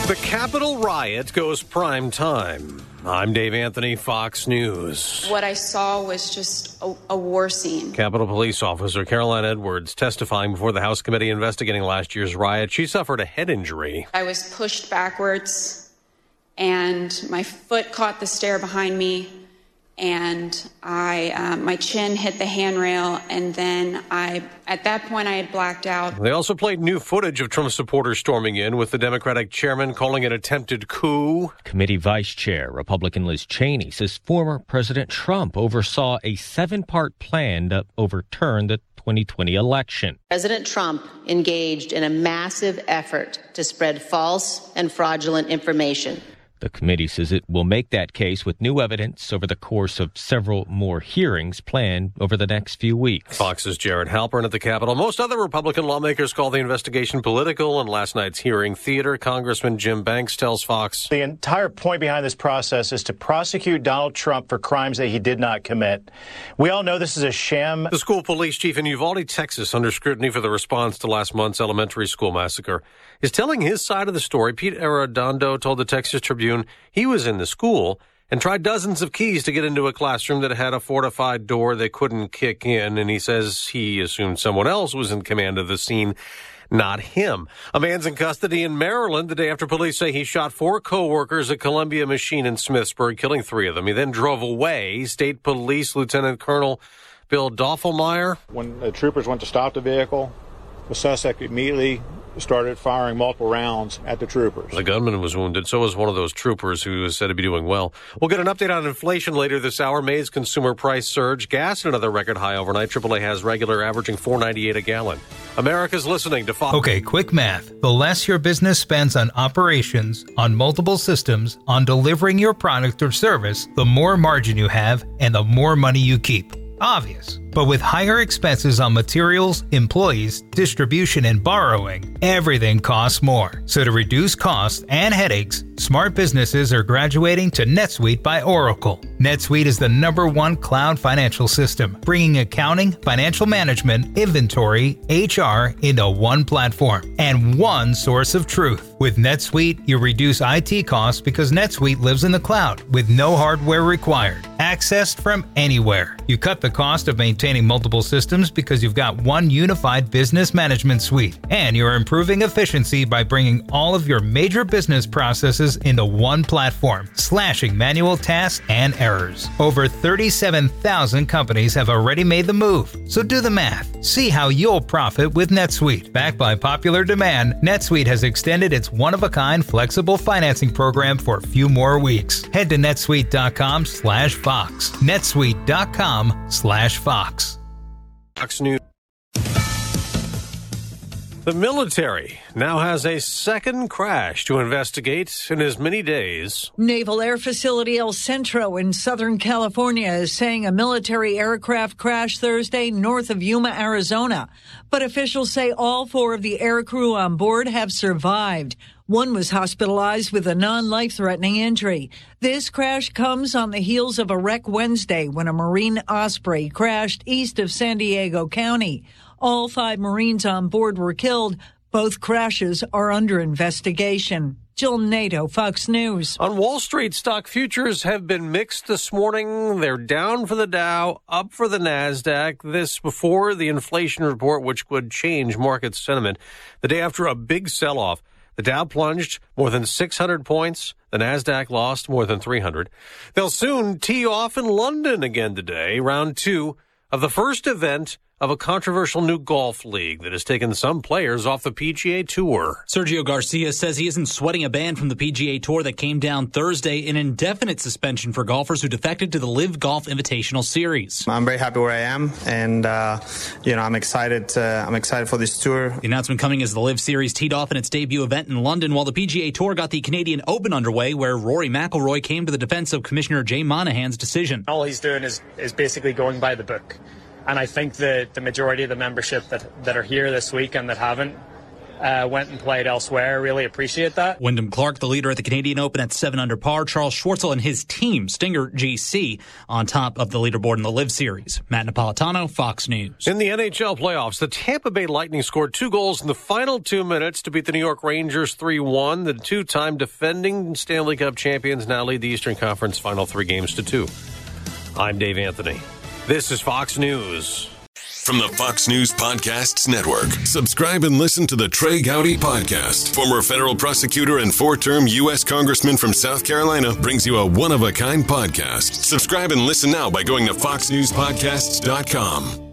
The Capitol riot goes prime time. I'm Dave Anthony, Fox News. What I saw was just a war scene. Capitol Police Officer Caroline Edwards testifying before the House committee investigating last year's riot. She suffered a head injury. I was pushed backwards, and my foot caught the stair behind me, and my chin hit the handrail, and then at that point I had blacked out. They also played new footage of Trump supporters storming in, with the Democratic chairman calling it attempted coup. Committee Vice Chair Republican Liz Cheney says former President Trump oversaw a 7-part plan to overturn the 2020 election. President Trump engaged in a massive effort to spread false and fraudulent information. The committee says it will make that case with new evidence over the course of several more hearings planned over the next few weeks. Fox's Jared Halpern at the Capitol. Most other Republican lawmakers call the investigation political, and last night's hearing theater. Congressman Jim Banks tells Fox the entire point behind this process is to prosecute Donald Trump for crimes that he did not commit. We all know this is a sham. The school police chief in Uvalde, Texas, under scrutiny for the response to last month's elementary school massacre, is telling his side of the story. Pete Arredondo told the Texas Tribune he was in the school and tried dozens of keys to get into a classroom that had a fortified door they couldn't kick in, and he says he assumed someone else was in command of the scene, not him. A man's in custody in Maryland the day after police say he shot 4 co-workers at Columbia Machine in Smithsburg, killing 3 of them. He then drove away. State Police Lieutenant Colonel Bill Doffelmeyer. When the troopers went to stop the vehicle, the suspect immediately started firing multiple rounds at the troopers. The gunman was wounded. So was one of those troopers who is said to be doing well. We'll get an update on inflation later this hour. May's consumer price surge. Gas at another record high overnight. AAA has regular averaging $4.98 a gallon. America's listening to Fox. Okay, quick math. The less your business spends on operations, on multiple systems, on delivering your product or service, the more margin you have and the more money you keep. Obvious. But with higher expenses on materials, employees, distribution, and borrowing, everything costs more. So to reduce costs and headaches, smart businesses are graduating to NetSuite by Oracle. NetSuite is the #1 cloud financial system, bringing accounting, financial management, inventory, HR into one platform and one source of truth. With NetSuite, you reduce IT costs because NetSuite lives in the cloud with no hardware required. Accessed from anywhere. You cut the cost of maintaining multiple systems because you've got one unified business management suite. And you're improving efficiency by bringing all of your major business processes into one platform, slashing manual tasks and errors. Over 37,000 companies have already made the move. So do the math. See how you'll profit with NetSuite. Backed by popular demand, NetSuite has extended its one-of-a-kind flexible financing program for a few more weeks. Head to netsuite.com/Fox. netsuite.com/Fox. Fox News. The military now has a second crash to investigate in as many days. Naval Air Facility El Centro in Southern California is saying a military aircraft crashed Thursday north of Yuma, Arizona. But officials say all 4 of the aircrew on board have survived. One was hospitalized with a non-life-threatening injury. This crash comes on the heels of a wreck Wednesday when a Marine Osprey crashed east of San Diego County. All 5 Marines on board were killed. Both crashes are under investigation. Jill Nato, Fox News. On Wall Street, stock futures have been mixed this morning. They're down for the Dow, up for the NASDAQ. This before the inflation report, which could change market sentiment. The day after a big sell-off, the Dow plunged more than 600 points. The NASDAQ lost more than 300. They'll soon tee off in London again today, round 2 of the first event of a controversial new golf league that has taken some players off the PGA Tour. Sergio Garcia says he isn't sweating a ban from the PGA Tour that came down Thursday, an indefinite suspension for golfers who defected to the Live Golf Invitational Series. I'm very happy where I am, and I'm excited for this tour. The announcement coming as the Live Series teed off in its debut event in London, while the PGA Tour got the Canadian Open underway, where Rory McIlroy came to the defense of Commissioner Jay Monahan's decision. All he's doing is basically going by the book. And I think that the majority of the membership that are here this week and that haven't went and played elsewhere. I really appreciate that. Wyndham Clark, the leader at the Canadian Open at 7 under par. Charles Schwartzel and his team, Stinger GC, on top of the leaderboard in the Live Series. Matt Napolitano, Fox News. In the NHL playoffs, the Tampa Bay Lightning scored 2 goals in the final 2 minutes to beat the New York Rangers 3-1. The two-time defending Stanley Cup champions now lead the Eastern Conference final 3 games to 2. I'm Dave Anthony. This is Fox News. From the Fox News Podcasts Network, subscribe and listen to the Trey Gowdy Podcast. Former federal prosecutor and 4-term U.S. Congressman from South Carolina brings you a one-of-a-kind podcast. Subscribe and listen now by going to foxnewspodcasts.com.